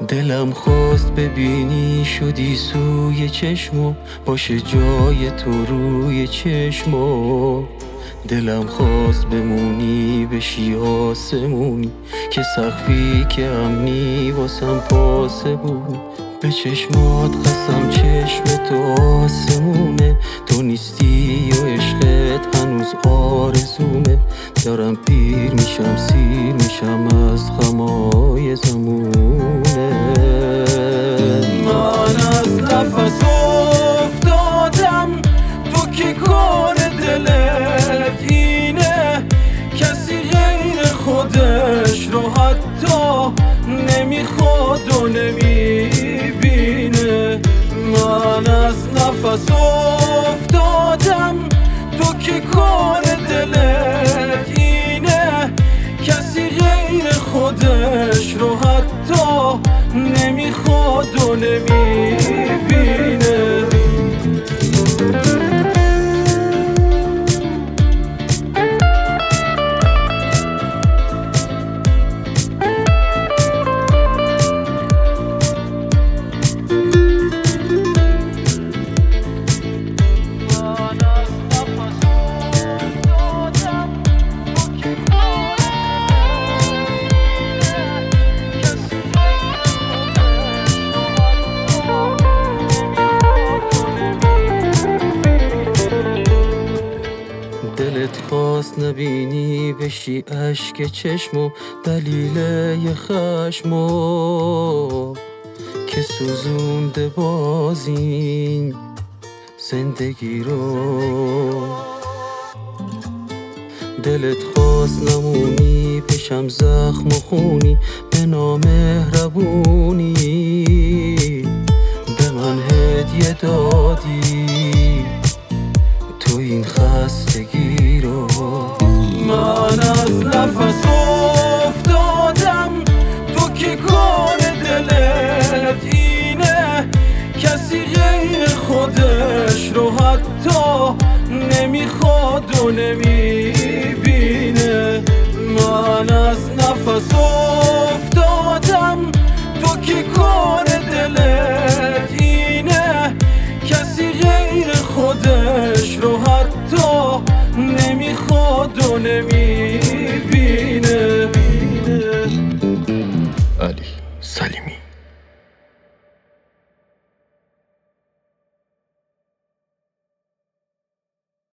دلم خواست ببینی شدی سوی چشمو، باشه جای تو روی چشمو. دلم خواست بمونی بشی آسمونی، که سقفی که امنی واسم پاسبونی. به چشمات قسم چشم تو آسمونه، تو نیستی و عشقت هنوز آرزومه. دارم پیر میشم سیر میشم از غمای زمونه. من از نفس افتادم، تو که کار دلت اینه، کسی غیر خودش رو حتی نمیخواد و نمیبینه. من از نفس افتادم، تو که کار دلت اینه، کسی غیر خودش رو حتی نمیخواد و نمیبینه. دلت خواست نبینی بشی اشک چشمو، دلیل یه خشمو که سوزونده بازین زندگی رو. دلت خواست نمونی بشم زخم و خونی، به نامهربونی به من هدیه دادی تو این خستگی رو. من از نفس افتادم، تو که کار دلت اینه، کسی غیر خودش رو حتی نمیخواد و نمیبینه. من از نفس افتادم، تو که کار دلت اینه، کسی غیر خودش رو حتی نمیخواد و نمیبینه. علی سلیمی.